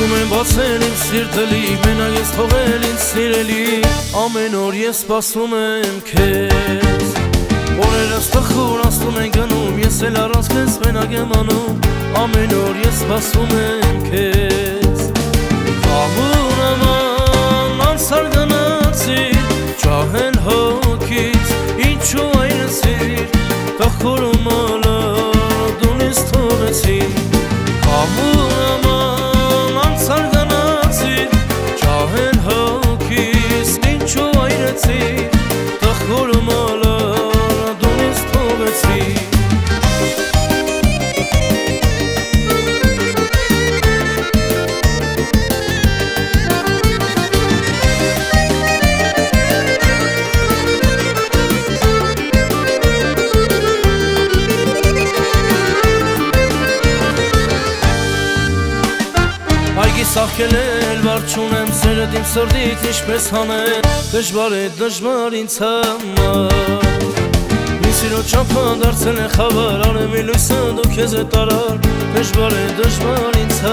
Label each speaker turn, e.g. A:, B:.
A: Ուզում եմ բացել իմ սիրտելի, մենակ ես թողել ինձ սիրելի, ամեն օր ես սպասում եմ քեզ։ Օրերս տխուր անցնում են գնում, ես էլ առանց քեզ մենակ եմ անում, ամեն օր ես սպասում եմ քեզ։ Ամուր աման անցար գնացիր, ջահել հոգից, ինչու այրեցիր, տխուր ու մոլոր դու ինձ թողեցիր։ Ամուր աման անցար գնացիր, ջահել հոգից, ինչու այրեցիր, տխուր ու մոլոր դու ինձ թողեցիր։ Սաղքել էլ վար չունեմ, սերդ իմ սրդիտ ինչպես հանել, դժվար է դժվար ինձ համար։ Իմ սիրո չափը դարձել է խավար, արևի լույսը դու քեզ է տարար, դժվար է դժվար ինձ